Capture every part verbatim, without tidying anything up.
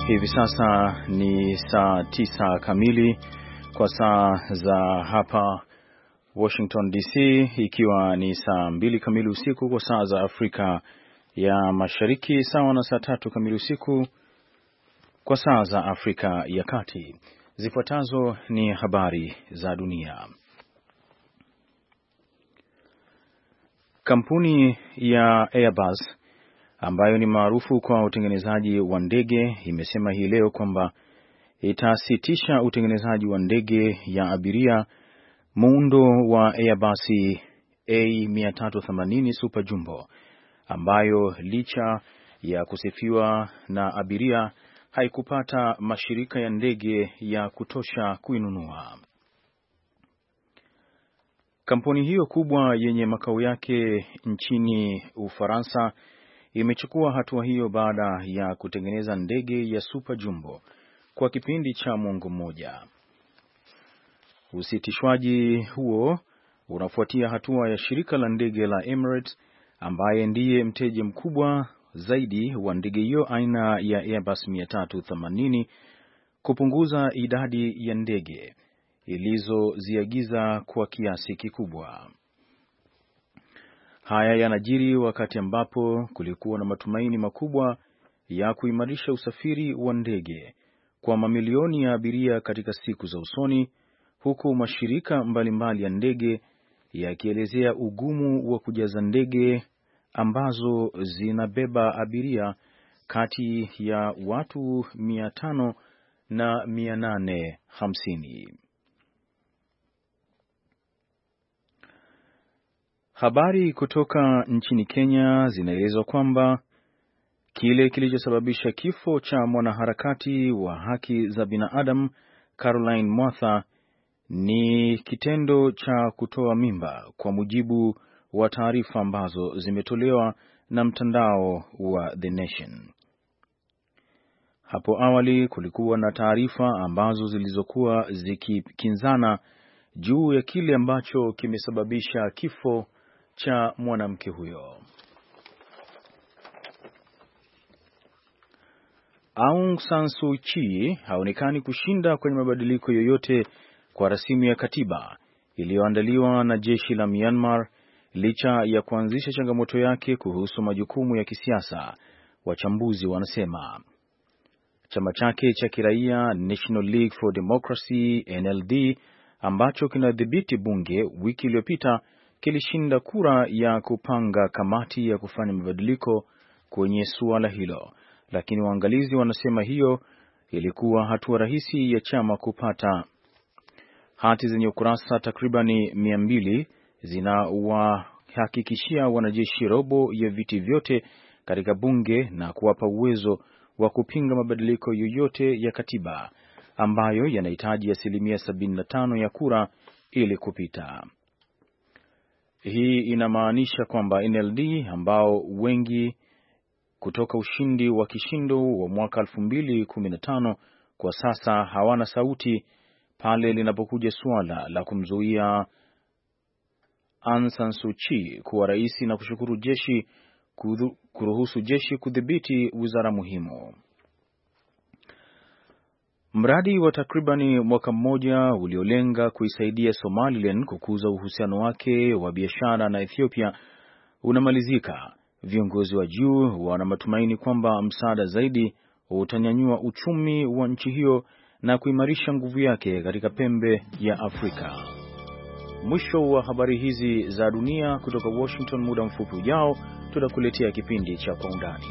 Hivi sasa ni saa tisa kamili kwa saa za hapa Washington D C, ikiwa ni saa mbili kamili usiku kwa saa za Afrika ya Mashariki, sawa na saa tatu kamili usiku kwa saa za Afrika ya Kati. Zifuatazo ni habari za dunia. Kampuni ya Airbus ambayo ni maarufu kwa utengenezaji wa ndege imesema hii leo kwamba itasitisha utengenezaji wa ndege ya abiria muundo wa Airbus A mia tatu themanini Super Jumbo, ambayo licha ya kusifiwa na abiria haikupata mashirika ya ndege ya kutosha kuinunua. Kampuni hiyo kubwa yenye makao yake nchini Ufaransa imechukua hatua hiyo baada ya kutengeneza ndege ya Super Jumbo kwa kipindi cha mwongo mmoja. Usitishwaji huo unafuatia hatua ya shirika la ndege la Emirates, ambaye ndiye mteja mkubwa zaidi wa ndege hiyo aina ya Airbus mia tatu themanini, kupunguza idadi ya ndege ilizoziagiza kwa kiasi kikubwa. Haya yanajiri wakati ambapo kulikuwa na matumaini makubwa ya kuimarisha usafiri wa ndege kwa mamilioni ya abiria katika siku za usoni, huku mashirika mbalimbali mbali ya ndege yakielezea ugumu wa kujaza ndege ambazo zinabeba abiria kati ya watu mia tano na mia nane hamsini. Habari kutoka nchini Kenya zinaeleza kwamba kile kilichosababisha kifo cha mwanaharakati wa haki za binadamu Caroline Mwatha ni kitendo cha kutoa mimba, kwa mujibu wa taarifa ambazo zimetolewa na mtandao wa The Nation. Hapo awali kulikuwa na taarifa ambazo zilizokuwa zikikinzana juu ya kile ambacho kimesababisha kifo cha mwanamke huyo. Aung San Suu Kyi haonekani kushinda kwenye mabadiliko yoyote kwa rasimu ya katiba iliyoandaliwa na jeshi la Myanmar, licha ya kuanzisha changamoto yake kuhusu majukumu ya kisiasa, wachambuzi wanasema. Chama chake cha kiraia National League for Democracy N L D, ambacho kinadhibiti bunge, wiki iliyopita kilishinda kura ya kupanga kamati ya kufanya mabadiliko kwenye suala hilo, lakini waangalizi wanasema hiyo ilikuwa hatua rahisi ya chama kupata. Hati zenye ukurasa takribani mia mbili zinawahakikishia wanajeshi robo ya viti vyote katika bunge na kuwapa uwezo wa kupinga mabadiliko yoyote ya katiba ambayo yanahitaji asilimia sabini na tano ya kura ili kupita. Hii inamaanisha kwamba N L D, ambao wengi kutoka ushindi wa kishindo wa mwaka elfu mbili kumi na tano, kwa sasa hawana sauti pale linapokuja suala la kumzuia Aung San Suu Kyi kuwa rais na kushukuru jeshi kuruhusu jeshi kudhibiti wizara muhimu. Mradi wa takribani mwaka mmoja uliolenga kuisaidia Somaliland kukuza uhusiano wake wa biashara na Ethiopia unamalizika. Viongozi wa juu wana matumaini kwamba msaada zaidi utanyanyua uchumi wa nchi hiyo na kuimarisha nguvu yake katika pembe ya Afrika. Mwisho wa habari hizi za dunia kutoka Washington. Muda mfupi ujao tutakuletea kipindi cha Kwa Undani.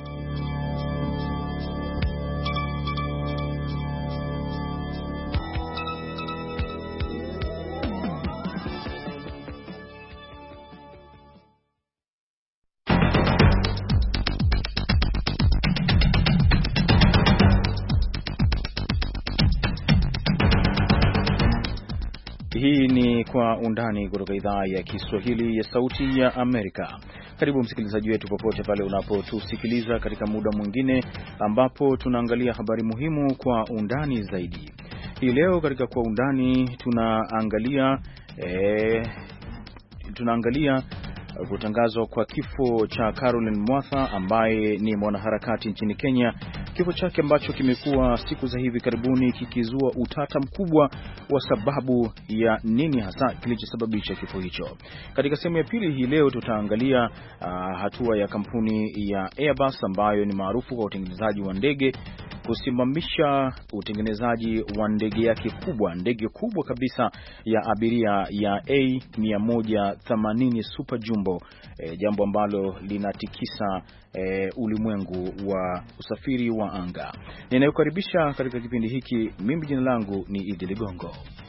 Hii ni Kwa Undani kutoka idhaa ya Kiswahili ya Sauti ya Amerika. Karibu msikilizaji wetu popote pale unapotusikiliza katika muda mwingine ambapo tunaangalia habari muhimu kwa undani zaidi. Hii leo katika Kwa Undani tunaangalia e, tunaangalia kutangazwa kwa kifo cha Caroline Mwatha ambaye ni mwanaharakati nchini Kenya, kifo chake ambacho kimekuwa siku za hivi karibuni kikizua utata mkubwa wa sababu ya nini hasa kilichosababisha kifo hicho. Katika sehemu ya pili hii leo tutaangalia uh, hatua ya kampuni ya Airbus ambayo ni maarufu kwa utengenezaji wa ndege kusimamisha utengenezaji wa ndege yake kubwa, ndege kubwa kabisa ya abiria ya A mia themanini Super Jumbo, e, jambo ambalo linatikisa e, ulimwengu wa usafiri wa anga. Ninayokaribisha katika kipindi hiki, mimi jina langu ni Idi Ligongo.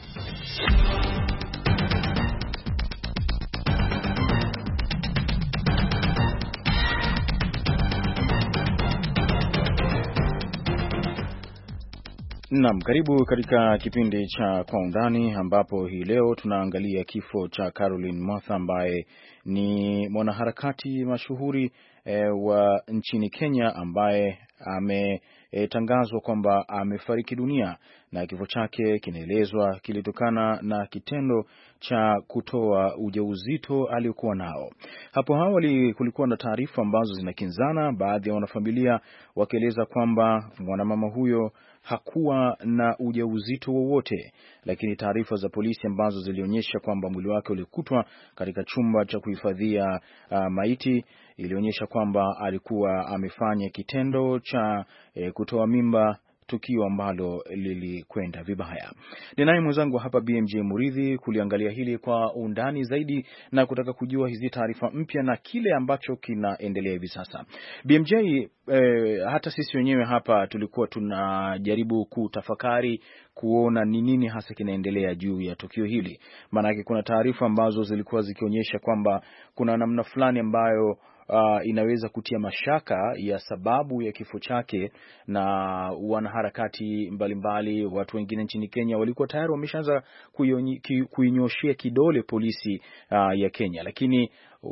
Naam, karibu katika kipindi cha Kwa Undani ambapo hii leo tunaangalia kifo cha Caroline Mwatha ambaye ni mwanaharakati mashuhuri e, wa nchini Kenya ambaye ametangazwa e, kwamba amefariki dunia, na kifo chake kinaelezwa kilitokana na kitendo cha kutoa ujauzito aliokuwa nao. Hapo awali kulikuwa na taarifa ambazo zinakinzana, baadhi ya wanafamilia wakieleza kwamba mwanamama huyo hakuwa na ujauzito wowote, lakini taarifa za polisi ambazo zilionyesha kwamba mwili wake ulikutwa katika chumba cha kuhifadhia uh, maiti ilionyesha kwamba alikuwa amefanya kitendo cha eh, kutoa mimba, tukio ambalo lilikwenda vibaya. Ninaye mwenzangu hapa B M J Muridhi kuliangalia hili kwa undani zaidi na kutaka kujua hizi taarifa mpya na kile ambacho kinaendelea hivi sasa. B M J, eh, hata sisi wenyewe hapa tulikuwa tunajaribu kutafakari kuona ni nini hasa kinaendelea juu ya tukio hili. Maana kuna taarifa ambazo zilikuwa zikionyesha kwamba kuna namna fulani ambayo Uh, inaweza kutia mashaka ya sababu ya kifo chake, na wanaharakati mbalimbali, watu wengine nchini Kenya walikuwa tayari wameshaanza kuinyoshia kidole polisi uh, ya Kenya, lakini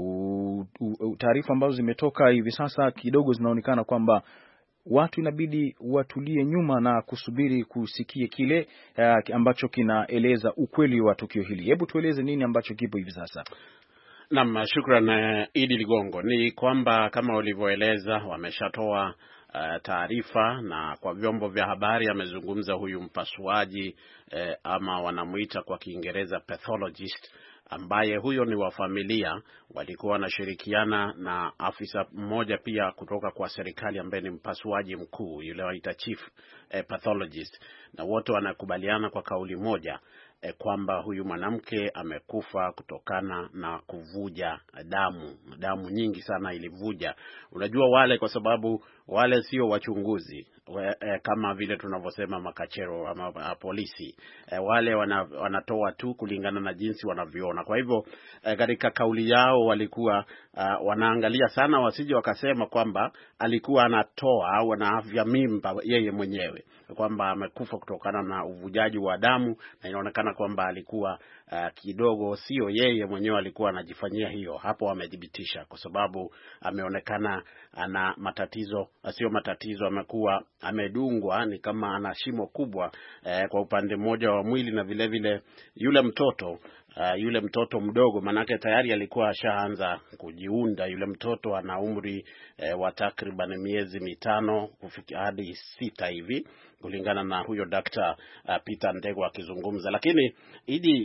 taarifa ambazo zimetoka hivi sasa kidogo zinaonekana kwamba watu inabidi watulie nyuma na kusubiri kusikia kile uh, ambacho kinaeleza ukweli wa tukio hili. Hebu tueleze nini ambacho kipo hivi sasa. Naam, shukran uh, Idi Ligongo. Ni kwamba kama ulivyoeleza wameshatoa uh, taarifa, na kwa vyombo vya habari amezungumza huyu mpasuaji uh, ama wanamuita kwa Kiingereza pathologist, ambaye huyo ni wa familia, walikuwa wanashirikiana na afisa mmoja pia kutoka kwa serikali ambaye ni mpasuaji mkuu, yule waita chief uh, pathologist, na wote wanakubaliana kwa kauli moja E, kwamba huyu mwanamke amekufa kutokana na kuvuja damu. Damu nyingi sana ilivuja. Unajua wale, kwa sababu wale sio wachunguzi we, e, kama vile tunavyosema makachero ama polisi. E, wale wana, wanatoa tu kulingana na jinsi wanavyoona. Kwa hivyo e, katika kauli yao walikuwa uh, wanaangalia sana wasije wakasema kwamba alikuwa anatoa au anaavya mimba yeye mwenyewe, kwamba amekufa kutokana na uvujaji wa damu, na inaonekana kwamba alikuwa uh, kidogo sio yeye mwenyewe alikuwa anajifanyia hiyo. Hapo amedhibitisha, kwa sababu ameonekana ana matatizo, sio matatizo, amekuwa amedungwa, ni kama ana shimo kubwa uh, kwa upande mmoja wa mwili, na vile vile yule mtoto Uh, yule mtoto mdogo, manake tayari alikuwa ashaanza kujiunda. Yule mtoto ana umri uh, wa takriban miezi mitano kufikia hadi sita hivi, kulingana na huyo Daktari uh, Peter Ndegwa akizungumza. Lakini Idi,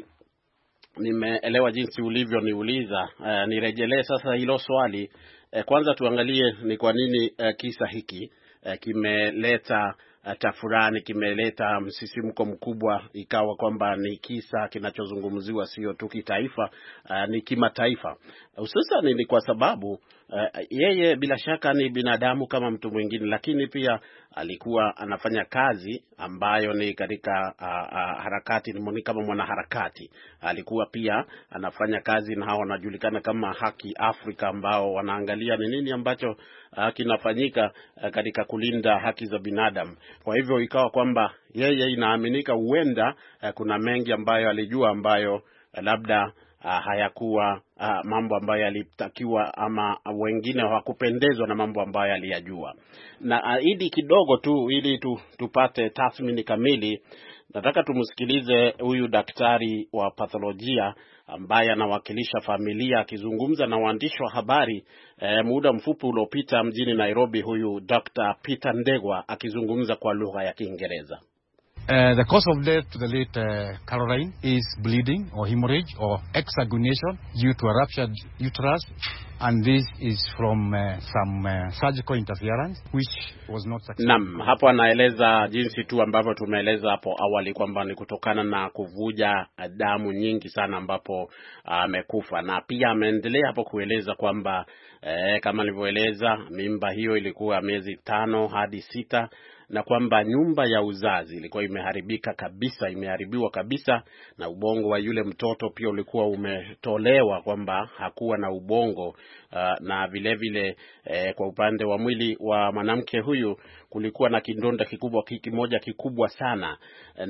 nimeelewa jinsi ulivyoniuliza. Uh, nirejelee sasa hilo swali. Uh, kwanza tuangalie ni kwa nini uh, kisa hiki uh, kimeleta tafurani, kimeleta msisimko mkubwa, ikawa kwamba ni kisa kinachozungumziwa sio tu kitaifa, uh, ni kimataifa. Hususan ni kwa sababu uh, yeye bila shaka ni binadamu kama mtu mwingine, lakini pia alikuwa anafanya kazi ambayo ni katika uh, uh, harakati, ni kama mwanaharakati. Alikuwa pia anafanya kazi na hao wanajulikana kama Haki Afrika, ambao wanaangalia ni nini ambacho uh, kinafanyika uh, katika kulinda haki za binadamu. Kwa hivyo ikawa kwamba yeye inaaminika huenda uh, kuna mengi ambayo alijua ambayo uh, labda uh, hayakuwa uh, mambo ambayo yalitakiwa, ama uh, wengine hawakupendezwa na mambo ambayo aliyajua. Na uh, idi kidogo tu ili tu, tupate tathmini kamili, Nataka tumsikilize huyu daktari wa patholojia ambaye anawakilisha familia akizungumza na waandishi wa habari eh, muda mfupi uliopita mjini Nairobi. Huyu Doctor Peter Ndegwa akizungumza kwa lugha ya Kiingereza. Uh, the cause of death to the late uh, Caroline is bleeding or hemorrhage or exsanguination due to a ruptured uterus, and this is from uh, some uh, surgical interference which was not successful. Naam, hapo anaeleza jinsi tu ambavyo tumeeleza hapo awali kwamba ni kutokana na kuvuja damu nyingi sana ambapo amekufa, uh, na pia ameendelea hapo kueleza kwamba eh, kama nilivyoeleza mimba hiyo ilikuwa miezi tano hadi sita, na kwamba nyumba ya uzazi ilikuwa imeharibika kabisa, imeharibiwa kabisa, na ubongo wa yule mtoto pia ulikuwa umetolewa, kwamba hakuwa na ubongo. Uh, na vile vile eh, kwa upande wa mwili wa mwanamke huyu kulikuwa na kidonda kikubwa kimoja kikubwa sana,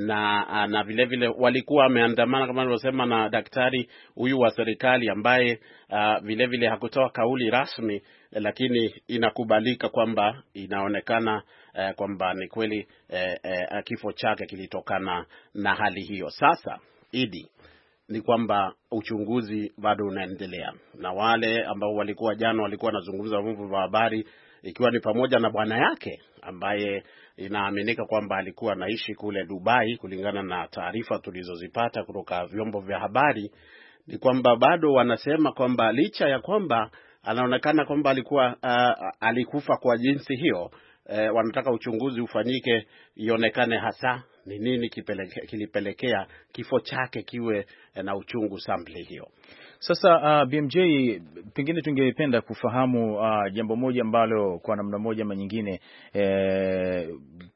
na na vile vile walikuwa wameandamana kama nilivyosema na daktari huyu wa serikali ambaye uh, vile vile hakutoa kauli rasmi, lakini inakubalika kwamba inaonekana eh, kwamba ni kweli eh, eh, kifo chake kilitokana na hali hiyo. Sasa Idi, ni kwamba uchunguzi bado unaendelea, na wale ambao walikuwa jana walikuwa wanazungumza vyombo vya habari, ikiwa ni pamoja na bwana yake ambaye inaaminika kwamba alikuwa anaishi kule Dubai, kulingana na taarifa tulizozipata kutoka vyombo vya habari, ni kwamba bado wanasema kwamba licha ya kwamba anaonekana kwamba alikuwa uh, alikufa kwa jinsi hiyo, uh, wanataka uchunguzi ufanyike ionekane hasa ni nini kilipelekea kifo chake kiwe na uchungu sample hiyo. Sasa uh, B M J, pengine tungependa kufahamu uh, jambo moja ambalo kwa namna moja ama nyingine eh,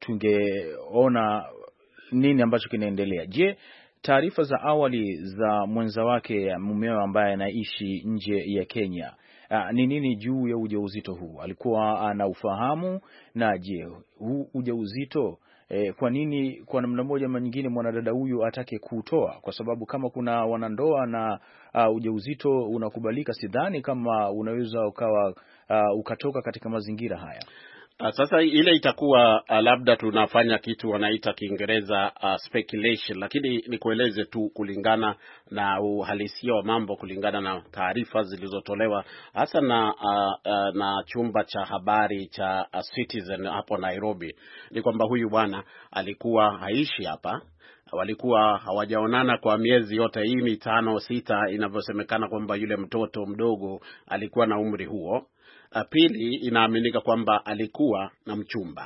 tungeona nini ambacho kinaendelea. Je, taarifa za awali za mwenza wake mumeo ambaye anaishi nje ya Kenya ni nini juu ya ujauzito huu? Alikuwa ana ufahamu? Na je, huu ujauzito E, kwa nini kwa namna moja ama nyingine mwanadada huyu atake kutoa? Kwa sababu kama kuna wanandoa na uh, ujauzito unakubalika, sidhani kama unaweza ukawa uh, ukatoka katika mazingira haya. Sasa ile itakuwa uh, labda tunafanya kitu wanaita Kiingereza uh, speculation, lakini nikueleze tu kulingana na uhalisia wa mambo, kulingana na taarifa zilizotolewa hasa na uh, uh, na chumba cha habari cha uh, Citizen hapo Nairobi, ni kwamba huyu bwana alikuwa haishi hapa. Walikuwa hawajaonana kwa miezi yote hii mitano sita, inavyosemekana kwamba yule mtoto mdogo alikuwa na umri huo. Pili, inaaminika kwamba alikuwa na mchumba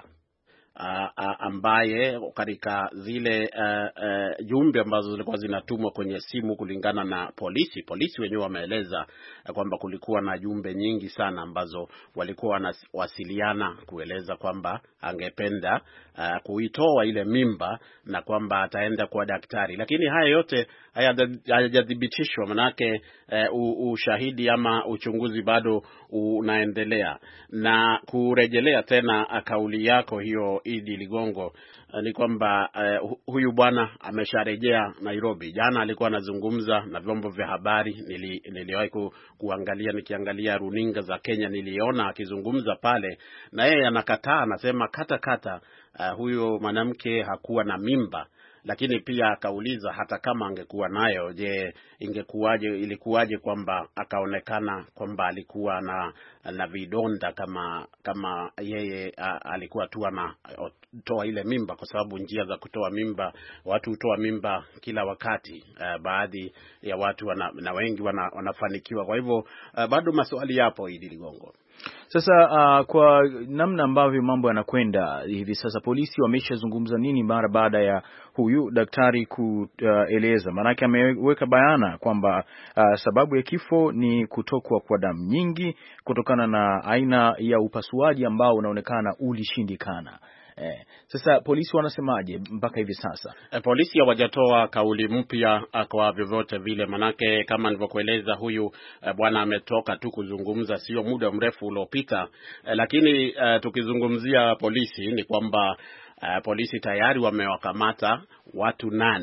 uh, uh, ambaye katika zile uh, uh, jumbe ambazo zilikuwa zinatumwa kwenye simu, kulingana na polisi polisi wenyewe wameeleza uh, kwamba kulikuwa na jumbe nyingi sana ambazo walikuwa wanawasiliana kueleza kwamba angependa uh, kuitoa ile mimba na kwamba ataenda kwa daktari. Lakini haya yote hayajathibitishwa, manake uh, ushahidi ama uchunguzi bado unaendelea. Na kurejelea tena kauli yako hiyo Idi Ligongo, uh, ni kwamba uh, huyu bwana amesharejea Nairobi. Jana alikuwa anazungumza na vyombo vya habari, nili, niliwahi ku, kuangalia nikiangalia runinga za Kenya, niliona akizungumza pale, na yeye anakataa, anasema kata kata uh, huyo mwanamke hakuwa na mimba. Lakini pia akauliza hata kama angekuwa nayo, je, ingekuwaje, ilikuwaje kwamba akaonekana kwamba alikuwa na na vidonda kama kama yeye a, alikuwa tu anatoa ile mimba, kwa sababu njia za kutoa mimba, watu hutoa mimba kila wakati. Uh, baadhi ya watu wana, na wengi wana, wanafanikiwa. Kwa hivyo uh, bado maswali yapo, Idi Ligongo. Sasa uh, kwa namna ambavyo mambo yanakwenda hivi sasa, polisi wameshazungumza nini mara baada ya huyu daktari kueleza? Uh, maanake ameweka bayana kwamba uh, sababu ya kifo ni kutokwa kwa damu nyingi kutokana na aina ya upasuaji ambao unaonekana ulishindikana. Eh, sasa polisi wanasemaje mpaka hivi sasa? E, polisi hawajatoa kauli mpya kwa vyovyote vile, manake kama nilivyokueleza huyu e, bwana ametoka tu kuzungumza sio muda mrefu uliopita. E, lakini e, tukizungumzia polisi ni kwamba Uh, polisi tayari wamewakamata watu nane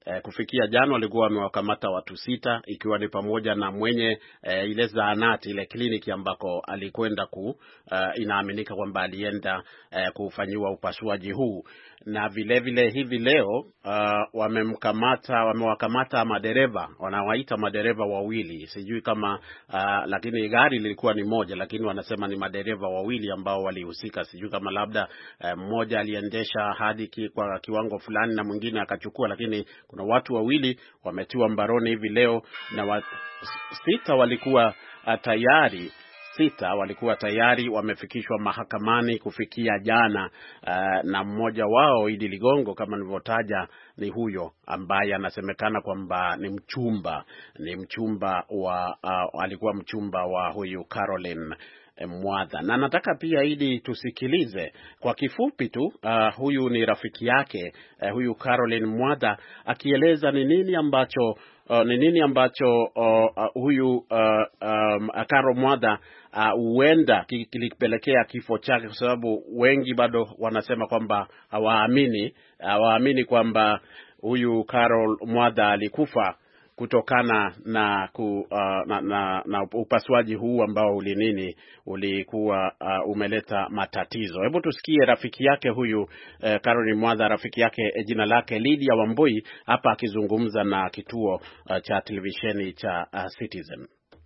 eh, kufikia jana walikuwa wamewakamata watu sita, ikiwa ni pamoja na mwenye eh, ile zahanati, ile kliniki ambako alikwenda ku uh, inaaminika kwamba alienda eh, kufanyiwa upasuaji huu. Na vile vile hivi leo uh, wamemkamata wamewakamata madereva, wanawaita madereva wawili, sijui kama uh, lakini gari lilikuwa ni moja, lakini wanasema ni madereva wawili ambao walihusika. Sijui kama labda uh, mmoja aliendesha hadi ki, kwa kiwango fulani na mwingine akachukua, lakini kuna watu wawili wametiwa mbaroni hivi leo, na wa, sita walikuwa uh, tayari Sita walikuwa tayari wamefikishwa mahakamani kufikia jana, uh, na mmoja wao Idi Ligongo, kama nilivyotaja, ni huyo ambaye anasemekana kwamba ni mchumba ni mchumba wa uh, alikuwa mchumba wa huyu Caroline Mwadha. Na nataka pia Idi tusikilize kwa kifupi tu uh, huyu ni rafiki yake uh, huyu Caroline Mwadha akieleza ni nini ambacho Uh, ni nini ambacho uh, uh, huyu uh, um, Caro Mwadha huenda uh, kilipelekea kifo chake, kwa sababu wengi bado wanasema kwamba hawaamini hawaamini kwamba huyu Caro Mwadha alikufa kutokana na, ku, uh, na, na, na upasuaji huu ambao ulinini ulikuwa uh, umeleta matatizo. Hebu tusikie rafiki yake huyu uh, Caroline Mwadha, rafiki yake eh, jina lake Lydia Wambui, hapa akizungumza na kituo uh, cha televisheni cha uh, Citizen.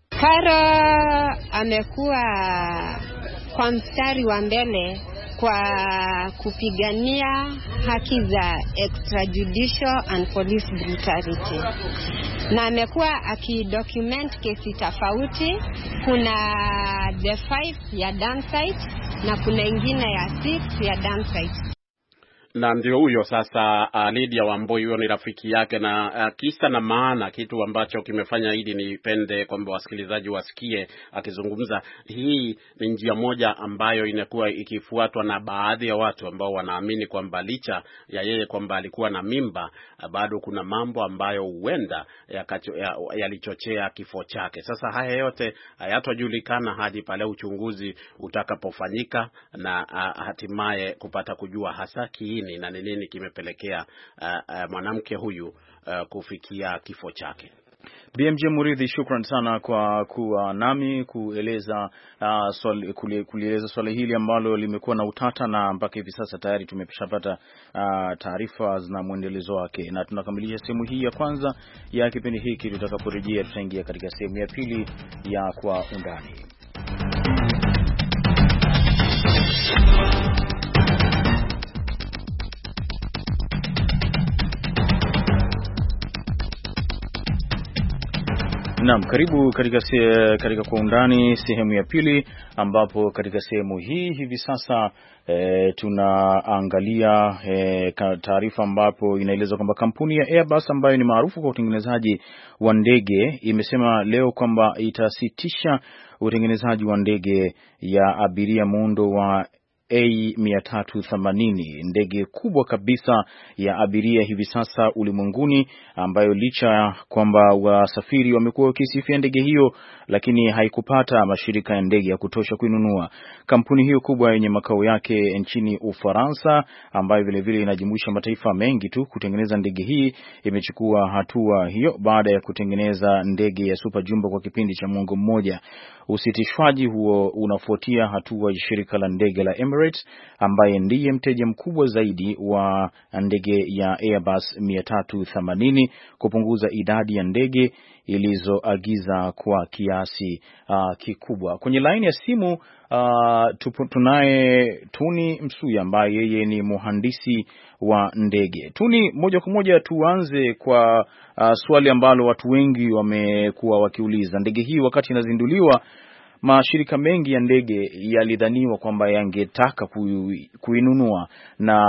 Caro amekuwa kwa mstari wa mbele kwa kupigania haki za extrajudicial and police brutality, na amekuwa akidocument kesi tofauti. Kuna the five ya Dansite na kuna ingine ya six ya Dansite. Na ndio huyo sasa uh, Lydia Wambui, huyo ni rafiki yake, na uh, kisa na maana, kitu ambacho kimefanya hili nipende kwamba wasikilizaji wasikie akizungumza. Hii ni njia moja ambayo inakuwa ikifuatwa na baadhi ya watu ambao wanaamini kwamba licha ya yeye kwamba alikuwa na mimba, uh, bado kuna mambo ambayo huenda yalichochea ya kifo chake. Sasa haya yote hayatojulikana hadi pale uchunguzi utakapofanyika na uh, hatimaye kupata kujua hasa kiini na ni nini kimepelekea uh, uh, mwanamke huyu uh, kufikia kifo chake. B M J Muridhi, shukran sana kwa kuwa nami kueleza uh, swali, kulieleza swali hili ambalo limekuwa na utata, na mpaka hivi sasa tayari tumeshapata uh, taarifa na mwendelezo wake, na tunakamilisha sehemu hii ya kwanza ya kipindi hiki. Tutakaporejea tutaingia katika sehemu ya pili ya Kwa Undani. Naam, karibu katika se, katika Kwa Undani sehemu ya pili, ambapo katika sehemu hii hivi sasa e, tunaangalia e, taarifa ambapo inaeleza kwamba kampuni ya Airbus ambayo ni maarufu kwa utengenezaji wa ndege imesema leo kwamba itasitisha utengenezaji wa ndege ya abiria muundo wa A mia tatu themanini, ndege kubwa kabisa ya abiria hivi sasa ulimwenguni, ambayo licha kwamba wasafiri wamekuwa wakisifia ndege hiyo, lakini haikupata mashirika ya ndege ya kutosha kuinunua. Kampuni hiyo kubwa yenye makao yake nchini Ufaransa, ambayo vile vile inajumuisha mataifa mengi tu kutengeneza ndege hii, imechukua hatua hiyo baada ya kutengeneza ndege ya Super Jumbo kwa kipindi cha mwongo mmoja. Usitishwaji huo unafuatia hatua ya shirika la ndege la Emirates, ambaye ndiye mteja mkubwa zaidi wa ndege ya Airbus mia tatu themanini, kupunguza idadi ya ndege ilizoagiza kwa kiasi uh, kikubwa. Kwenye line ya simu uh, tunaye Tuni Msuya ambaye yeye ni mhandisi wa ndege. Tuni, moja kwa moja tuanze kwa uh, swali ambalo watu wengi wamekuwa wakiuliza. Ndege hii wakati inazinduliwa, mashirika mengi ya ndege yalidhaniwa kwamba yangetaka kuinunua na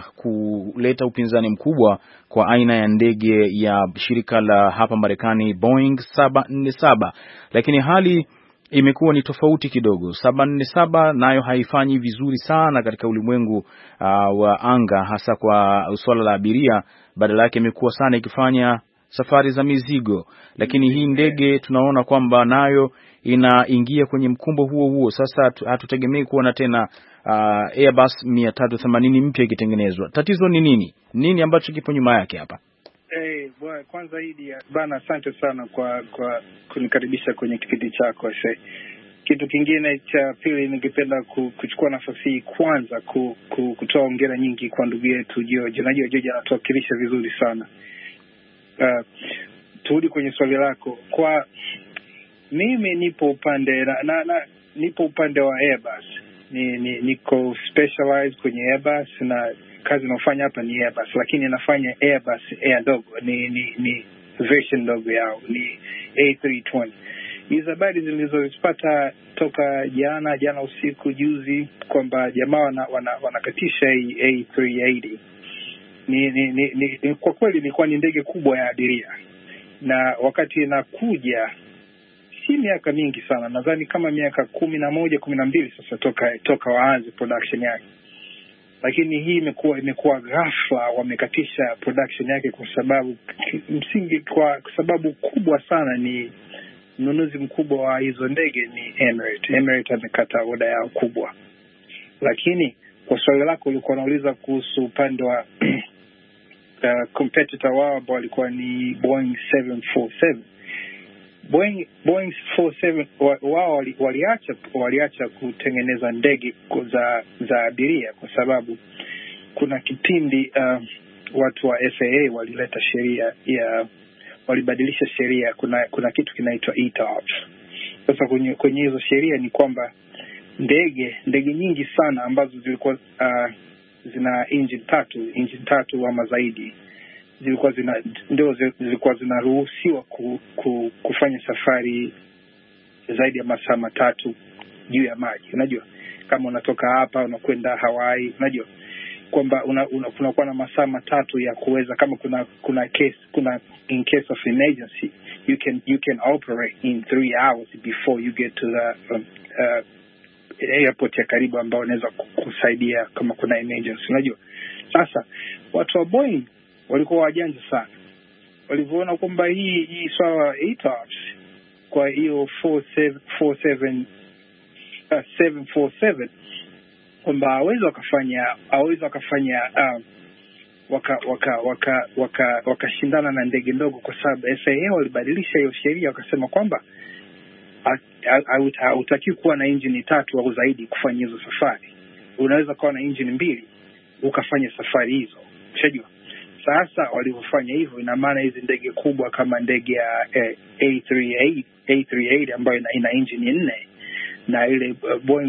kuleta upinzani mkubwa kwa aina ya ndege ya shirika la hapa Marekani Boeing saba nne saba, lakini hali imekuwa ni tofauti kidogo. saba nne saba nayo haifanyi vizuri sana katika ulimwengu uh, wa anga, hasa kwa swala la abiria. Badala yake imekuwa sana ikifanya safari za mizigo, lakini hii ndege tunaona kwamba nayo inaingia kwenye mkumbo huo huo. Sasa hatutegemei kuona tena uh, Airbus mia tatu themanini mpya ikitengenezwa. Tatizo ni nini? Nini ambacho kipo nyuma yake hapa? Hey, bwana, kwanza hidi bana, asante sana kwa kwa kunikaribisha kwenye kipindi chako. Kitu kingine cha pili, ningependa kuchukua nafasi hii kwanza ku, ku, kutoa hongera nyingi kwa ndugu yetu George. Najua George anatuwakilisha vizuri sana. Uh, turudi kwenye swali lako. Kwa mimi nipo upande na, na, na nipo upande wa Airbus. Ni, ni niko specialized kwenye Airbus na kazi naofanya hapa ni Airbus, lakini nafanya Airbus Air ndogo, ni ni ni version ndogo yao, ni A three twenty. Hizo habari zilizozipata toka jana jana usiku juzi kwamba jamaa wana, wana, wanakatisha hii A three eighty. Ni, ni, ni, ni, ni kwa kweli ilikuwa ni ndege kubwa ya abiria, na wakati inakuja si miaka mingi sana, nadhani kama miaka kumi na moja kumi na mbili sasa toka toka waanze production yake, lakini hii imekuwa imekuwa ghafla wamekatisha production yake kwa sababu msingi kwa sababu kubwa sana ni mnunuzi mkubwa wa hizo ndege ni Emirates. Emirates amekata oda yao kubwa. Lakini kwa swali lako ulikuwa unauliza kuhusu upande wa uh, competitor wao ambao walikuwa ni Boeing seven forty-seven. Boeing Boeing seven forty-seven wao waliacha waliacha kutengeneza ndege za za abiria kwa sababu kuna kipindi uh, watu wa F A A walileta sheria ya walibadilisha sheria. Kuna kuna kitu kinaitwa E T O P S. Sasa kwenye kwenye hizo sheria ni kwamba ndege ndege nyingi sana ambazo zilikuwa uh, zina engine tatu engine tatu ama zaidi zilikuwa zina ndio zilikuwa zinaruhusiwa ku, ku, kufanya safari zaidi ya masaa matatu juu ya maji. Unajua kama unatoka hapa unakwenda Hawaii, unajua kwamba una, una, kunakuwa na masaa matatu ya kuweza, kama kuna kuna case kuna in case of emergency you can you can operate in three hours before you get to the um, uh, airport ya karibu ambao unaweza kusaidia kama kuna emergency. Unajua sasa watu wa Boeing walikuwa wajanja sana, walivyoona kwamba hii hii swala E T O P S kwa hiyo seven forty-seven kwamba hawezi wakafanya hawezi wakafanya uh, waka waka waka waka wakashindana na ndege ndogo, kwa sababu F A A walibadilisha hiyo sheria wakasema kwamba hautakiwi kuwa na engine tatu au zaidi kufanya hizo safari. Unaweza kuwa na engine mbili ukafanya safari hizo. Unajua sasa walivyofanya hivyo, ina maana hizi ndege kubwa kama ndege ya eh, A three eighty ambayo ina, ina engine nne na ile uh, Boeing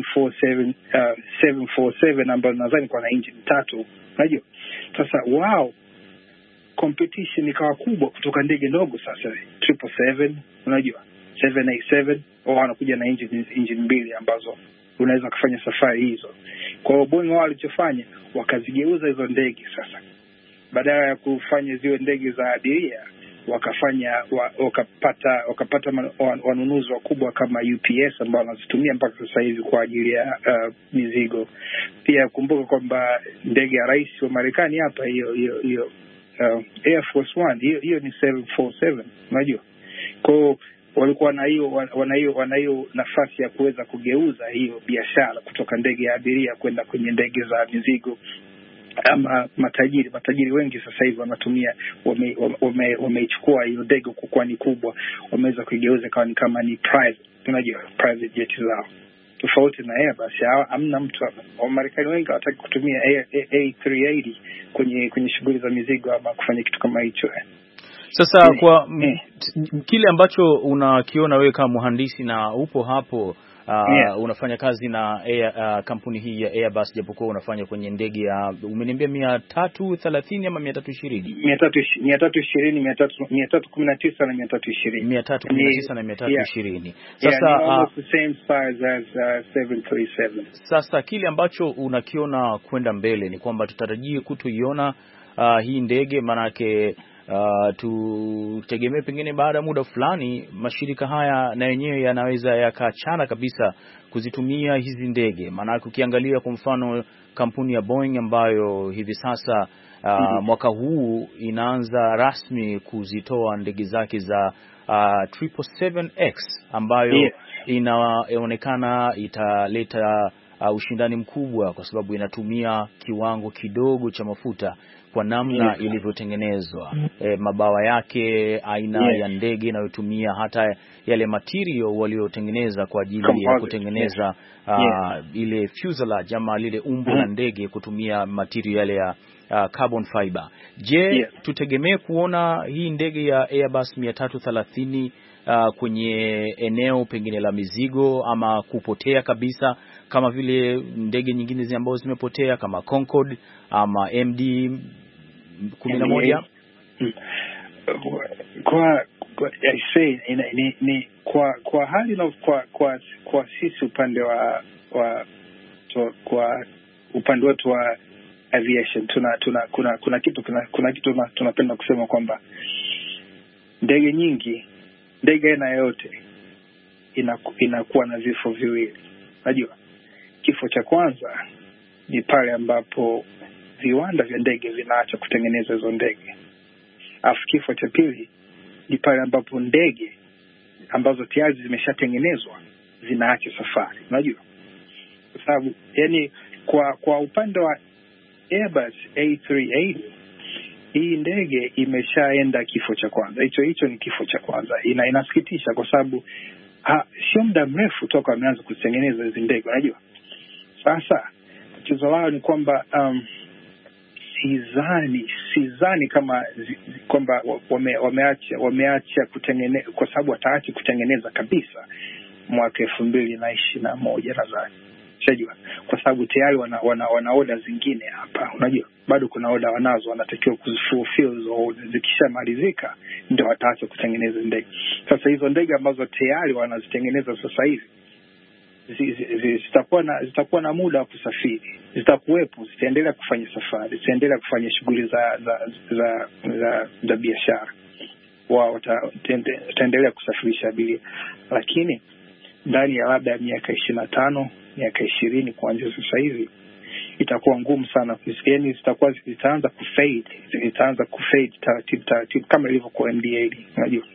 seven forty-seven ambayo nadhani kwa na engine tatu. Unajua sasa wao competition ikawa kubwa kutoka ndege ndogo sasa triple seven, unajua seven eighty-seven wao wanakuja na engine engine mbili ambazo unaweza kufanya safari hizo. Kwa hiyo Boeing wao walichofanya wakazigeuza hizo ndege sasa, badala ya kufanya ziwe ndege za abiria wakafanya wakapata wakapata wanunuzi wakubwa kama U P S ambao wanazitumia mpaka sasa hivi kwa ajili ya uh, mizigo. Pia kumbuka kwamba ndege ya rais wa Marekani hapa hiyo hiyo hiyo uh, Air Force One hiyo hiyo ni seven forty-seven, unajua. Kwa walikuwa na hiyo wana hiyo wana hiyo nafasi ya kuweza kugeuza hiyo biashara kutoka ndege ya abiria kwenda kwenye ndege za mizigo. Ama matajiri matajiri wengi sasa hivi wanatumia wameichukua wame, wame hiyo ndege kwa ni kubwa, wameweza kuigeuza kama ni kama ni private, unajua private jet zao, tofauti na Airbus. Hamna mtu wa Marekani wengi hawataki kutumia A three eighty kwenye kwenye shughuli za mizigo ama kufanya kitu kama hicho. Sasa yeah. Kwa yeah. Kile ambacho unakiona wewe kama mhandisi na upo hapo Uh, yeah. Unafanya kazi na air, uh, kampuni hii ya Airbus, japokuwa unafanya kwenye ndege ya umeniambia mia tatu thelathini ama mia tatu ishirini mia tatu ishirini mia tatu kumi na tisa na mia tatu ishirini mia tatu kumi na tisa na mia tatu ishirini. Sasa yeah, almost the same size as uh, seven thirty-seven. Sasa kile ambacho unakiona kwenda mbele ni kwamba tutarajie kutoiona uh, hii ndege, manake Uh, tutegemee pengine baada ya muda fulani mashirika haya na yenyewe yanaweza yakachana kabisa kuzitumia hizi ndege. Maana ukiangalia kwa mfano kampuni ya Boeing ambayo hivi sasa uh, mm-hmm. mwaka huu inaanza rasmi kuzitoa ndege zake za uh, triple seven X ambayo yeah. inaonekana italeta uh, ushindani mkubwa kwa sababu inatumia kiwango kidogo cha mafuta kwa namna yes. ilivyotengenezwa. E, mabawa yake, aina yes. ya ndege inayotumia, hata yale material waliotengeneza kwa ajili Composite. ya kutengeneza yes. uh, yes. ile fuselage ama lile umbo mm. la ndege kutumia material yale ya uh, carbon fiber. Je, yes. tutegemee kuona hii ndege ya Airbus mia tatu thelathini uh, kwenye eneo pengine la mizigo ama kupotea kabisa kama vile ndege nyingine ambazo zimepotea kama Concorde ama M D kumi na moja? Kwa kwa I say ni, ni, ni kwa kwa hali na kwa kwa kwa sisi upande wa wa to, kwa upande wetu wa aviation tuna tuna kuna kuna kitu kuna, kuna kitu tunapenda kusema kwamba ndege nyingi, ndege aina yote inaku, inakuwa na vifo viwili. Unajua, kifo cha kwanza ni pale ambapo viwanda vya ndege vinaacha kutengeneza hizo ndege. Afu kifo cha pili ni pale ambapo ndege ambazo tayari zimeshatengenezwa zinaacha safari. Unajua, kwa sababu yani kwa kwa upande wa Airbus A three eighty, hii ndege imeshaenda kifo cha kwanza. Hicho hicho ni kifo cha kwanza. Ina inasikitisha kwa sababu sio muda mrefu toka wameanza kutengeneza hizo ndege. Unajua, sasa tatizo lao ni kwamba um, Sizani, sizani kama zi, kwamba wame, wameacha wameacha kutengeneza, kwa sababu wataacha kutengeneza kabisa mwaka elfu mbili na ishirini na moja nadhani. Unajua, kwa sababu tayari wana, wana, wana order zingine hapa. Unajua, bado kuna order wanazo, wanatakiwa kuzifulfill hizo order. Zikishamalizika ndio wataacha kutengeneza ndege. Sasa hizo ndege ambazo tayari wanazitengeneza sasa hivi zitakuwa na zitakuwa na muda wa kusafiri, zitakuwepo, zitaendelea kufanya safari, zitaendelea kufanya shughuli za za za za, za biashara. Wao wataendelea kusafirisha abiria, lakini ndani ya labda miaka ishirini na tano, miaka ishirini kuanzia sasa hivi itakuwa ngumu sana. Yaani zitakuwa zitaanza kufade, zitaanza kufade taratibu taratibu kama ilivyokuwa M D eighty. Unajua.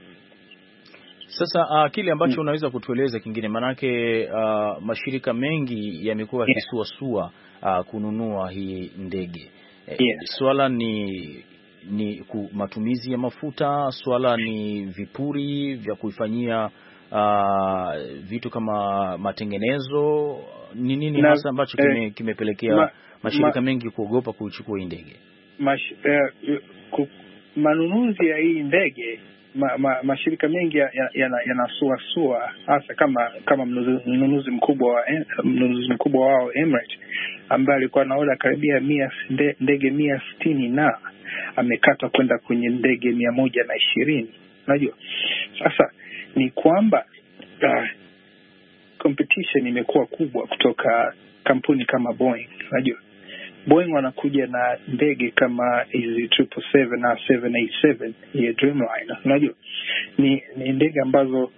Sasa uh, kile ambacho hmm. unaweza kutueleza kingine, manake uh, mashirika mengi yamekuwa yeah. kisuasua uh, kununua hii ndege. Yeah. Swala ni ni matumizi ya mafuta, swala ni vipuri vya kuifanyia uh, vitu kama matengenezo. Ni nini hasa ambacho kime, kimepelekea ma, mashirika ma, mengi kuogopa kuchukua hii ndege? Mash, uh, manunuzi ya hii ndege Ma, ma, mashirika mengi yanasuasua ya, ya hasa kama kama mnunuzi mkubwa wa mnunuzi mkubwa wao Emirates, ambaye alikuwa anaoda karibia mia ndege mia sitini na amekata kwenda kwenye ndege mia moja na ishirini. Unajua, sasa ni kwamba uh, competition imekuwa kubwa kutoka kampuni kama Boeing. Unajua, Boeing wanakuja na ndege kama hizi triple seven na seven eighty-seven ya Dreamliner. Unajua, ni ni ndege ambazo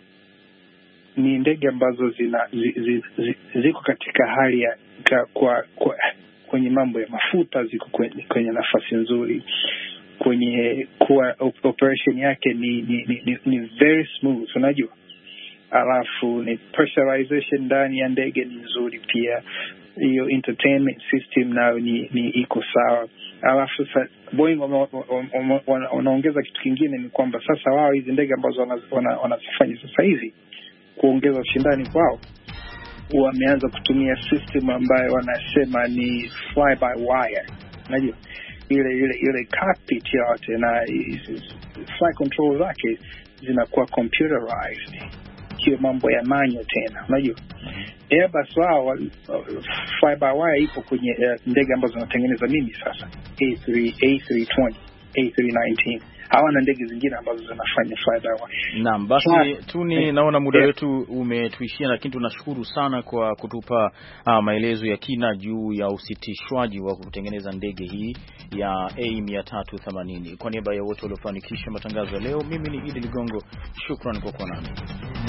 ni ndege ambazo zina zi, zi, zi, ziko katika hali ya kwa, kwa kwenye mambo ya mafuta, ziko kwenye, kwenye nafasi nzuri, kwenye kwa operation yake ni ni, ni ni very smooth. Unajua, alafu ni pressurization ndani ya ndege ni nzuri pia. Hiyo entertainment system nayo ni, ni iko sawa. Alafu sasa Boeing wanaongeza kitu kingine, ni kwamba sasa wao hizi ndege ambazo wanazifanya wana, sasa hivi kuongeza ushindani kwao, wameanza kutumia system ambayo wanasema ni fly by wire. Unajua, ile ile ile cockpit yote na flight control zake zinakuwa computerized, sio mambo ya manual tena. Unajua, Airbus wao uh, fly by wire ipo kwenye uh, ndege ambazo zinatengeneza mimi sasa A three, A three twenty, A three nineteen. Hawana ndege zingine ambazo zinafanya fly by wire. Naam, basi tuni yeah. naona muda yeah. wetu umetuishia, lakini tunashukuru sana kwa kutupa uh, maelezo ya kina juu ya usitishwaji wa kutengeneza ndege hii ya A three eighty. Kwa niaba ya wote waliofanikisha matangazo ya leo, mimi ni Idi Ligongo. Shukrani kwa kuwa nami.